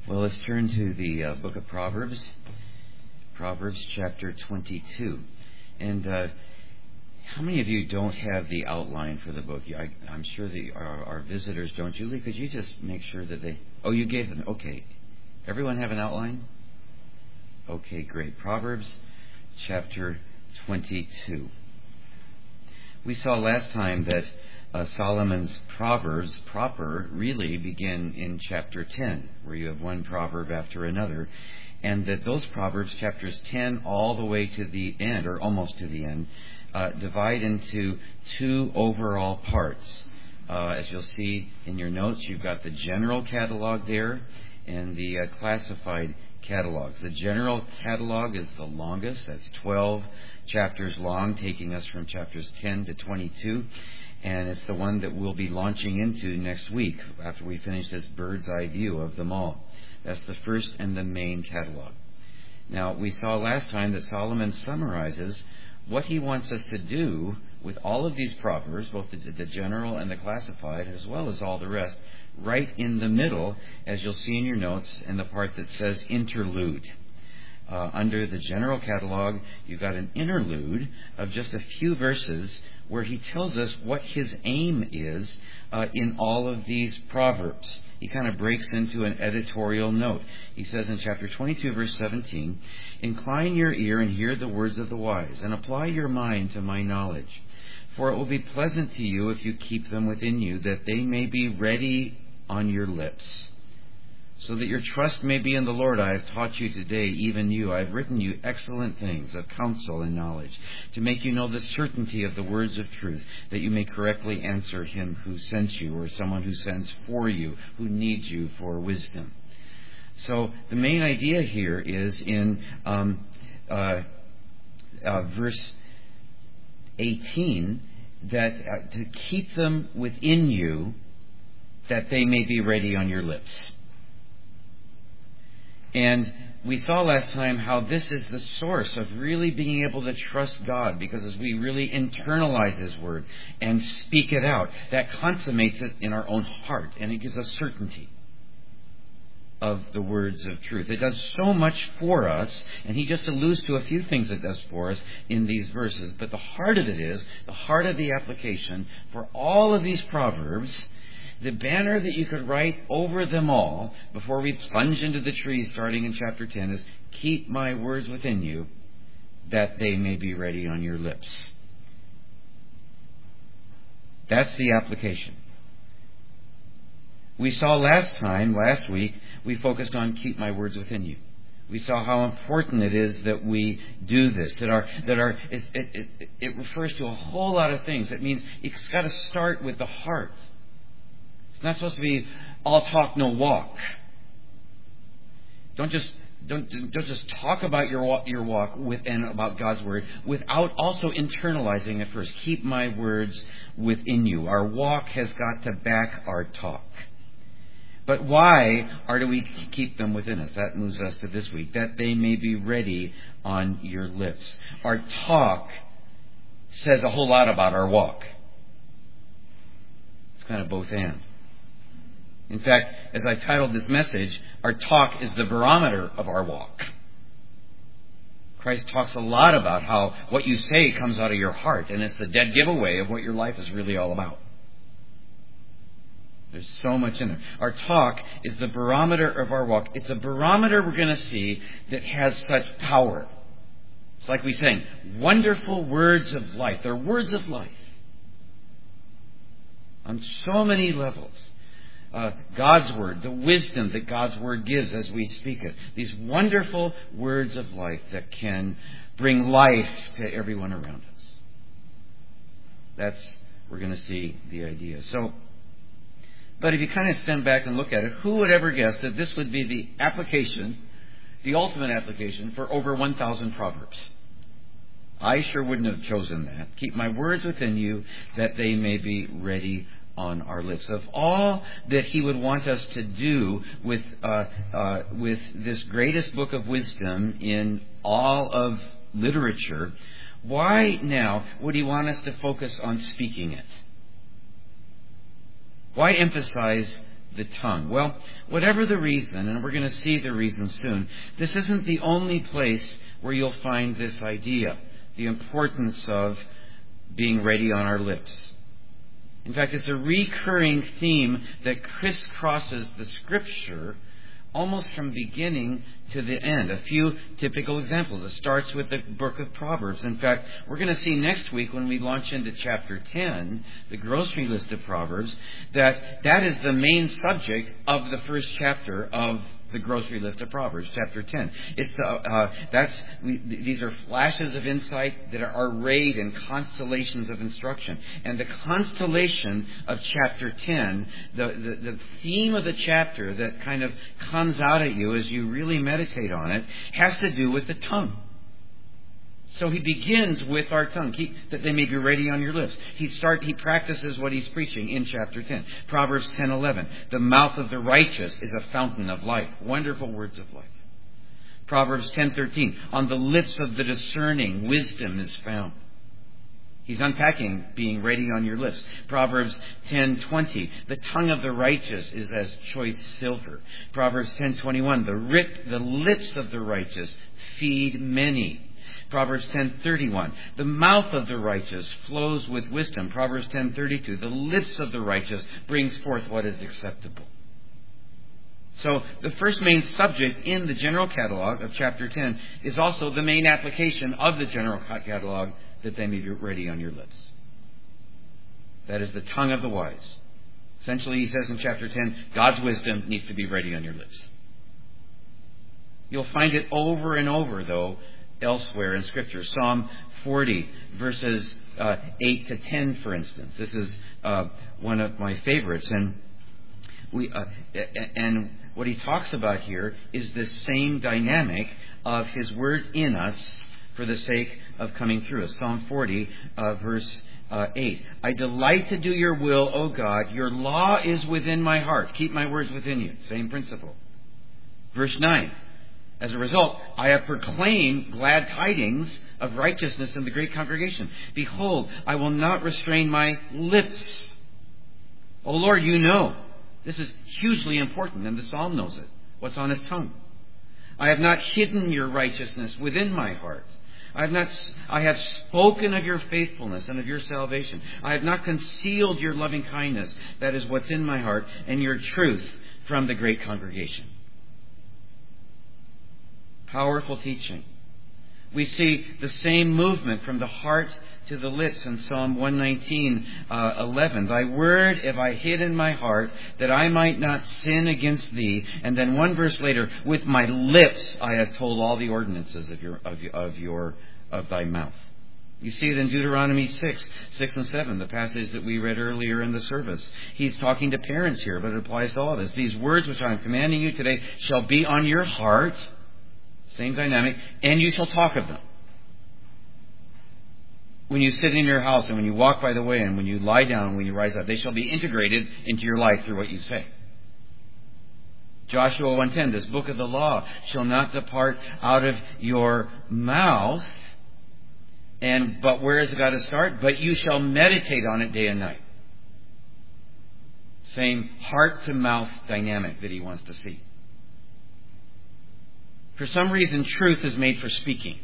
Well, let's turn to the book of Proverbs, Proverbs chapter 22. And how many of you don't have the outline for the book? I'm sure that our visitors don't. Julie, could you just make sure that they... Oh, you gave them. Okay. Everyone have an outline? Okay, great. Proverbs chapter 22. We saw last time that Solomon's Proverbs proper really begin in chapter 10, where you have one proverb after another, and that those Proverbs, chapters 10 all the way to the end, or almost to the end, divide into two overall parts. As you'll see in your notes, you've got the general catalog there and the classified catalogs. The general catalog is the longest. That's 12 chapters long, taking us from chapters 10 to 22. And it's the one that we'll be launching into next week after we finish this bird's eye view of them all. That's the first and the main catalog. Now, we saw last time that Solomon summarizes what he wants us to do with all of these proverbs, both the general and the classified, as well as all the rest, right in the middle, as you'll see in your notes, in the part that says interlude. Under the general catalog, you've got an interlude of just a few verses where he tells us what his aim is in all of these proverbs. He kind of breaks into an editorial note. He says in chapter 22, verse 17, "Incline your ear and hear the words of the wise, and apply your mind to my knowledge. For it will be pleasant to you if you keep them within you, that they may be ready on your lips. So that your trust may be in the Lord, I have taught you today, even you. I have written you excellent things of counsel and knowledge, to make you know the certainty of the words of truth, that you may correctly answer him who sent you, or someone who sends for you, who needs you for wisdom." So the main idea here is in verse 18, that to keep them within you, that they may be ready on your lips. And we saw last time how this is the source of really being able to trust God, because as we really internalize His Word and speak it out, that consummates it in our own heart, and it gives us certainty of the words of truth. It does so much for us, and he just alludes to a few things it does for us in these verses. But the heart of it is, the heart of the application for all of these proverbs, the banner that you could write over them all before we plunge into the trees starting in chapter 10 is, "Keep my words within you, that they may be ready on your lips." That's the application. We saw last week, we focused on "keep my words within you." We saw how important it is that we do this. It refers to a whole lot of things. It means it's got to start with the heart. It's not supposed to be all talk, no walk. Don't just talk about your walk and about God's Word without also internalizing it first. Keep my words within you. Our walk has got to back our talk. But why do we keep them within us? That moves us to this week. That they may be ready on your lips. Our talk says a whole lot about our walk. It's kind of both and. In fact, as I titled this message, our talk is the barometer of our walk. Christ talks a lot about how what you say comes out of your heart, and it's the dead giveaway of what your life is really all about. There's so much in there. Our talk is the barometer of our walk. It's a barometer we're going to see that has such power. It's like we sang, wonderful words of life. They're words of life on so many levels. God's Word, the wisdom that God's Word gives as we speak it. These wonderful words of life that can bring life to everyone around us. We're going to see the idea. But if you kind of stand back and look at it, who would ever guess that this would be the application, the ultimate application for over 1,000 proverbs? I sure wouldn't have chosen that. Keep my words within you, that they may be ready on our lips. Of all that he would want us to do with this greatest book of wisdom in all of literature, why now would he want us to focus on speaking it? Why emphasize the tongue? Well, whatever the reason, and we're going to see the reason soon, this isn't the only place where you'll find this idea, the importance of being ready on our lips. In fact, it's a recurring theme that crisscrosses the Scripture almost from beginning to the end. A few typical examples. It starts with the book of Proverbs. In fact, we're going to see next week when we launch into chapter 10, the grocery list of Proverbs, that is the main subject of the first chapter of the grocery list of Proverbs, chapter 10. These are flashes of insight that are arrayed in constellations of instruction. And the constellation of chapter 10, the theme of the chapter that kind of comes out at you as you really meditate on it, has to do with the tongue. So he begins with our tongue, that they may be ready on your lips. He practices what he's preaching in chapter 10. Proverbs 10:11. The mouth of the righteous is a fountain of life. Wonderful words of life. Proverbs 10:13. On the lips of the discerning, wisdom is found. He's unpacking being ready on your lips. Proverbs 10:20. The tongue of the righteous is as choice silver. Proverbs 10:21. The lips of the righteous feed many. Proverbs 10:31. The mouth of the righteous flows with wisdom. Proverbs 10:32. The lips of the righteous brings forth what is acceptable. So the first main subject in the general catalog of chapter 10 is also the main application of the general catalog, that they may be ready on your lips. That is the tongue of the wise. Essentially, he says in chapter 10, God's wisdom needs to be ready on your lips. You'll find it over and over, though, elsewhere in Scripture. Psalm 40, verses 8 to 10, for instance. This is one of my favorites. And what he talks about here is this same dynamic of his words in us for the sake of coming through us. Psalm 40, verse 8. I delight to do your will, O God. Your law is within my heart. Keep my words within you. Same principle. Verse 9. As a result, I have proclaimed glad tidings of righteousness in the great congregation. Behold, I will not restrain my lips. O Lord, you know. This is hugely important, and the psalm knows it. What's on his tongue? I have not hidden your righteousness within my heart. I have spoken of your faithfulness and of your salvation. I have not concealed your loving kindness. That is what's in my heart, and your truth from the great congregation. Powerful teaching. We see the same movement from the heart to the lips in Psalm 119:11. Thy word have I hid in my heart, that I might not sin against thee. And then one verse later, with my lips I have told all the ordinances of thy mouth. You see it in Deuteronomy 6 and 7, the passage that we read earlier in the service. He's talking to parents here, but it applies to all of us. These words which I am commanding you today shall be on your heart. Same dynamic. And you shall talk of them. When you sit in your house and when you walk by the way and when you lie down and when you rise up, they shall be integrated into your life through what you say. Joshua 1:10, this book of the law shall not depart out of your mouth. But where has it got to start? But you shall meditate on it day and night. Same heart to mouth dynamic that he wants to see. For some reason, truth is made for speaking.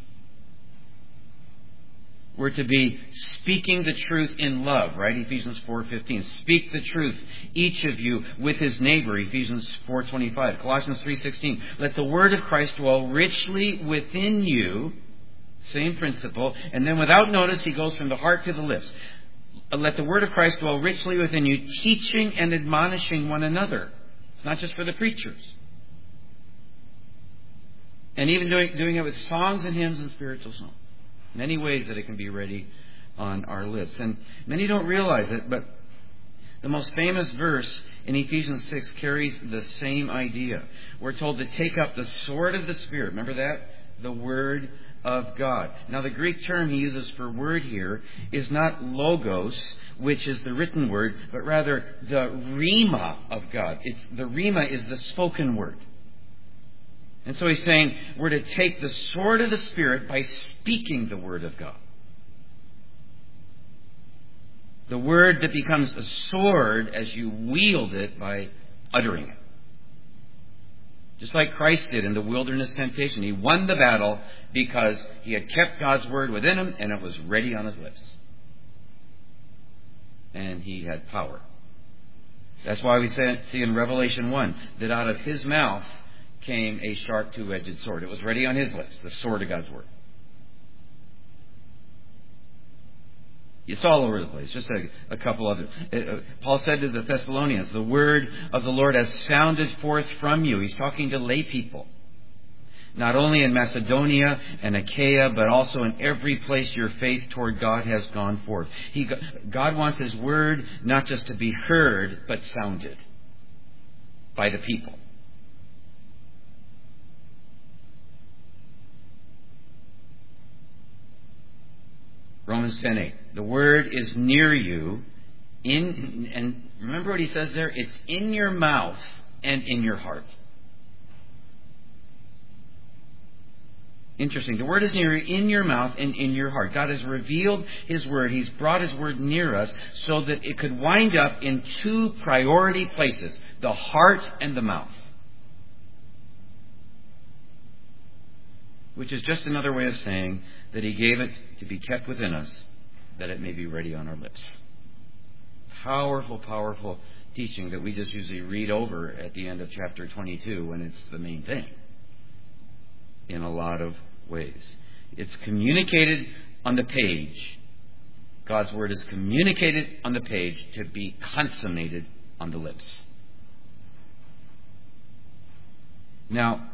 We're to be speaking the truth in love, right? Ephesians 4:15. Speak the truth, each of you, with his neighbor, Ephesians 4:25. Colossians 3:16. Let the word of Christ dwell richly within you. Same principle. And then without notice, he goes from the heart to the lips. Let the word of Christ dwell richly within you, teaching and admonishing one another. It's not just for the preachers. And even doing it with songs and hymns and spiritual songs. Many ways that it can be ready on our lips. And many don't realize it, but the most famous verse in Ephesians 6 carries the same idea. We're told to take up the sword of the Spirit. Remember that? The Word of God. Now, the Greek term he uses for word here is not logos, which is the written word, but rather the rhema of God. The rhema is the spoken word. And so he's saying we're to take the sword of the Spirit by speaking the Word of God. The Word that becomes a sword as you wield it by uttering it. Just like Christ did in the wilderness temptation. He won the battle because he had kept God's word within him and it was ready on his lips. And he had power. That's why we see in Revelation 1 that out of his mouth came a sharp two-edged sword. It was ready on his lips, the sword of God's word. It's all over the place. Just a couple others. Paul said to the Thessalonians, the word of the Lord has sounded forth from you. He's talking to lay people. Not only in Macedonia and Achaia, but also in every place your faith toward God has gone forth. God wants His word not just to be heard, but sounded by the people. Romans 10:8. The word is near you, and remember what he says there? It's in your mouth and in your heart. Interesting. The word is near you, in your mouth and in your heart. God has revealed His word. He's brought His word near us so that it could wind up in two priority places, the heart and the mouth. Which is just another way of saying that He gave it to be kept within us, that it may be ready on our lips. Powerful, powerful teaching that we just usually read over at the end of chapter 22 when it's the main thing. In a lot of ways. It's communicated on the page. God's word is communicated on the page to be consummated on the lips. Now,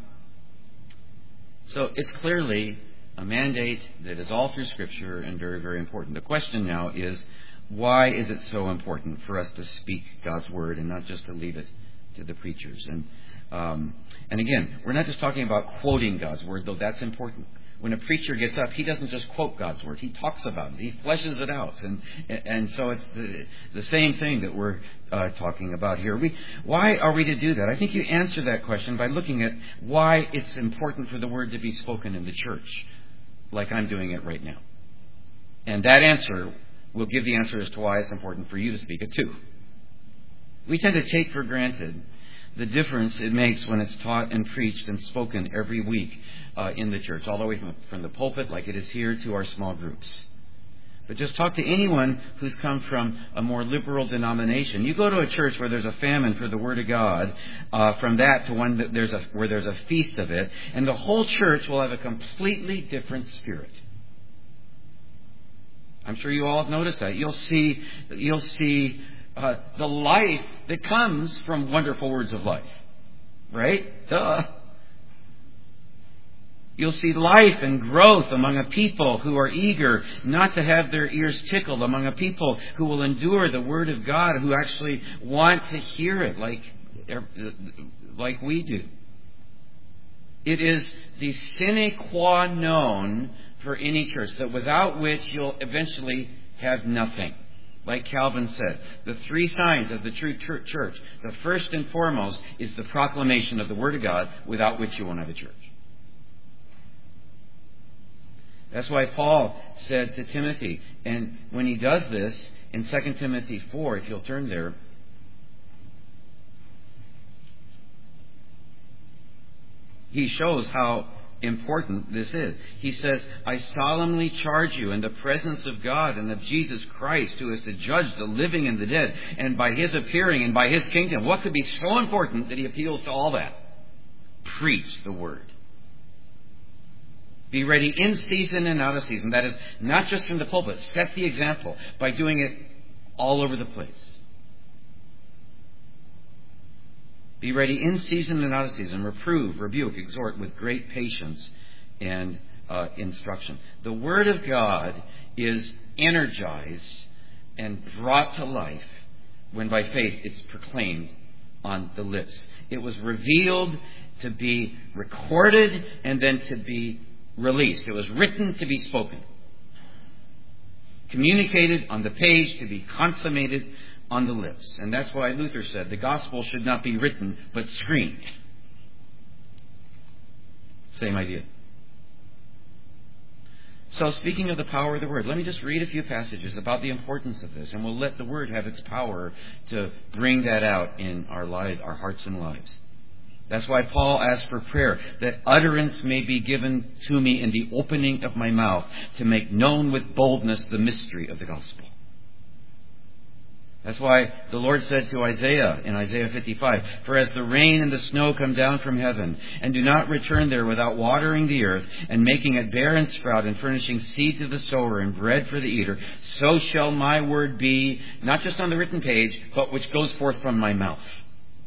so it's clearly a mandate that is all through Scripture and very, very important. The question now is, why is it so important for us to speak God's word and not just to leave it to the preachers? And again, we're not just talking about quoting God's word, though that's important. When a preacher gets up, he doesn't just quote God's word. He talks about it. He fleshes it out. And so it's the same thing that we're talking about here. Why are we to do that? I think you answer that question by looking at why it's important for the word to be spoken in the church, like I'm doing it right now. And that answer will give the answer as to why it's important for you to speak it too. We tend to take for granted the difference it makes when it's taught and preached and spoken every week in the church, all the way from the pulpit, like it is here, to our small groups. But just talk to anyone who's come from a more liberal denomination. You go to a church where there's a famine for the Word of God, from that to one that where there's a feast of it, and the whole church will have a completely different spirit. I'm sure you all have noticed that. You'll see the life that comes from wonderful words of life. Right? Duh. You'll see life and growth among a people who are eager not to have their ears tickled, among a people who will endure the Word of God, who actually want to hear it like we do. It is the sine qua non for any church, that without which you'll eventually have nothing. Like Calvin said, the three signs of the true church, the first and foremost is the proclamation of the Word of God, without which you won't have a church. That's why Paul said to Timothy, and when he does this in 2 Timothy 4, if you'll turn there, he shows how important this is. He says, I solemnly charge you in the presence of God and of Jesus Christ, who is to judge the living and the dead, and by His appearing and by His kingdom. What could be so important that he appeals to all that? Preach the Word. Be ready in season and out of season. That is not just from the pulpit. Set the example by doing it all over the place. Be ready in season and out of season. Reprove, rebuke, exhort with great patience and instruction. The Word of God is energized and brought to life when by faith it's proclaimed on the lips. It was revealed to be recorded and then to be released. It was written to be spoken. Communicated on the page to be consummated on the lips. And that's why Luther said the gospel should not be written but screamed. Same idea. So speaking of the power of the Word, let me just read a few passages about the importance of this, and we'll let the Word have its power to bring that out in our lives, our hearts and lives. That's why Paul asked for prayer, that utterance may be given to me in the opening of my mouth, to make known with boldness the mystery of the gospel. That's why the Lord said to Isaiah in Isaiah 55, "For as the rain and the snow come down from heaven, and do not return there without watering the earth, and making it bear and sprout, and furnishing seed to the sower and bread for the eater, so shall my word be," not just on the written page, but which goes forth from my mouth.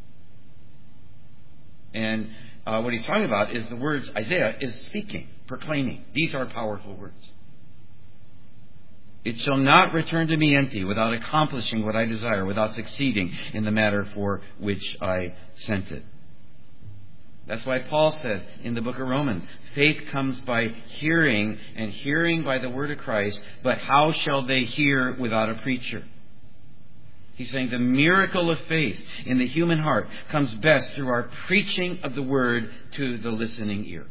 And what he's talking about is the words Isaiah is speaking, proclaiming. These are powerful words. "It shall not return to me empty, without accomplishing what I desire, without succeeding in the matter for which I sent it." That's why Paul said in the book of Romans, faith comes by hearing, and hearing by the word of Christ, but how shall they hear without a preacher? He's saying the miracle of faith in the human heart comes best through our preaching of the word to the listening ear.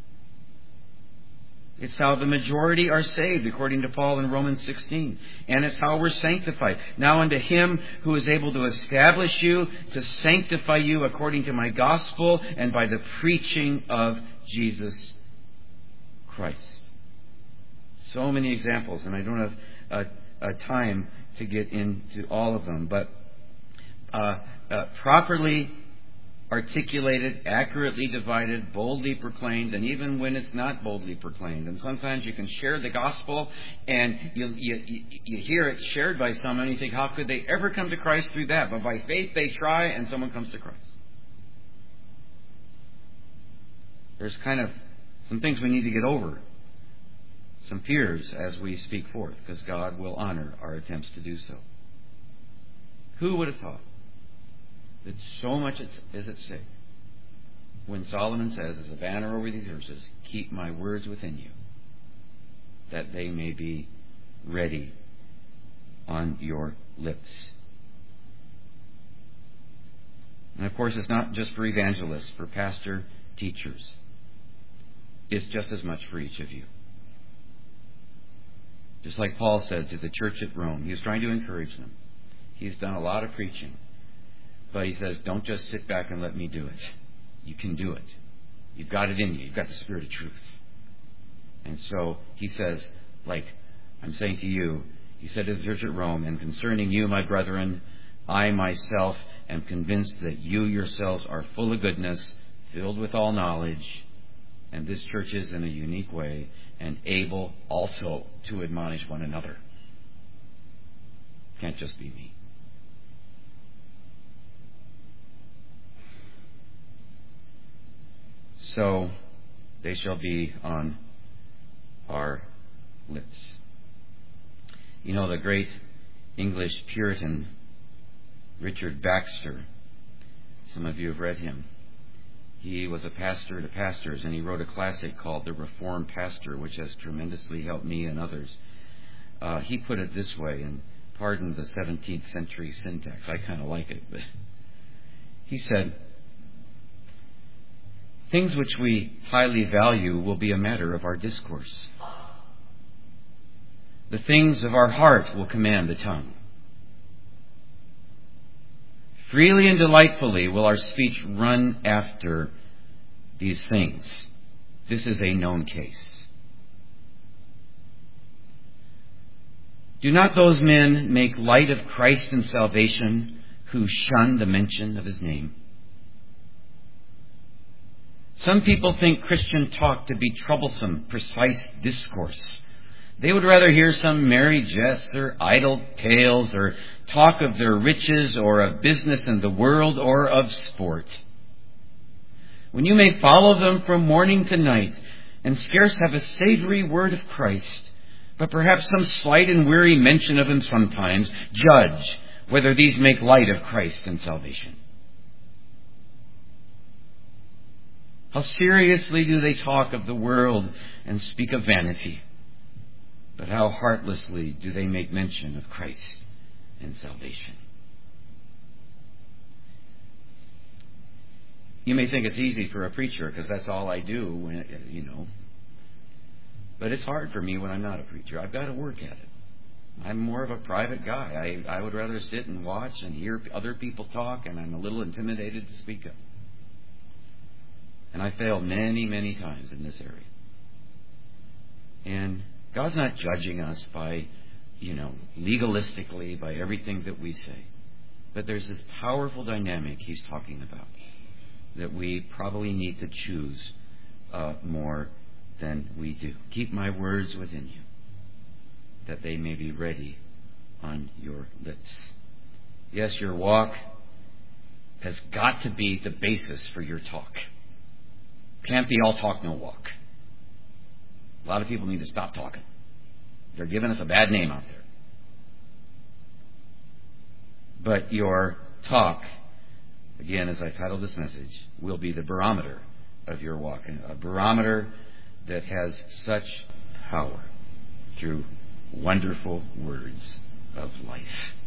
It's how the majority are saved, according to Paul in Romans 16. And it's how we're sanctified. "Now unto him who is able to establish you, to sanctify you according to my gospel, and by the preaching of Jesus Christ." So many examples, and I don't have time to get into all of them. But properly articulated, accurately divided, boldly proclaimed, and even when it's not boldly proclaimed. And sometimes you can share the gospel and you hear it shared by someone and you think, how could they ever come to Christ through that? But by faith they try and someone comes to Christ. There's kind of some things we need to get over, some fears as we speak forth, because God will honor our attempts to do so. Who would have thought that so much is at stake when Solomon says, as a banner over these earth, says, "Keep my words within you, that they may be ready on your lips." And of course, it's not just for evangelists, for pastor, teachers. It's just as much for each of you. Just like Paul said to the church at Rome, he was trying to encourage them. He's done a lot of preaching. But he says, don't just sit back and let me do it. You can do it. You've got it in you. You've got the Spirit of truth. And so he says, like I'm saying to you, he said to the church at Rome, "And concerning you, my brethren, I myself am convinced that you yourselves are full of goodness, filled with all knowledge." And this church is in a unique way, and able also to admonish one another. Can't just be me. So they shall be on our lips. You know, the great English Puritan Richard Baxter, some of you have read him. He was a pastor to pastors, and he wrote a classic called The Reformed Pastor, which has tremendously helped me and others. He put it this way, and pardon the 17th century syntax, I kind of like it, but he said, "Things which we highly value will be a matter of our discourse. The things of our heart will command the tongue. Freely and delightfully will our speech run after these things. This is a known case. Do not those men make light of Christ and salvation who shun the mention of his name? Some people think Christian talk to be troublesome, precise discourse. They would rather hear some merry jests or idle tales or talk of their riches or of business in the world or of sport. When you may follow them from morning to night and scarce have a savory word of Christ, but perhaps some slight and weary mention of him sometimes, judge whether these make light of Christ and salvation. How seriously do they talk of the world and speak of vanity? But how heartlessly do they make mention of Christ and salvation? You may think it's easy for a preacher because that's all I do, But it's hard for me when I'm not a preacher. I've got to work at it. I'm more of a private guy. I would rather sit and watch and hear other people talk, and I'm a little intimidated to speak up. And I fail many, many times in this area. And God's not judging us by, legalistically by everything that we say. But there's this powerful dynamic He's talking about that we probably need to choose more than we do. Keep my words within you, that they may be ready on your lips. Yes, your walk has got to be the basis for your talk. Can't be all talk, no walk. A lot of people need to stop talking. They're giving us a bad name out there. But your talk, again, as I titled this message, will be the barometer of your walk. A barometer that has such power through wonderful words of life.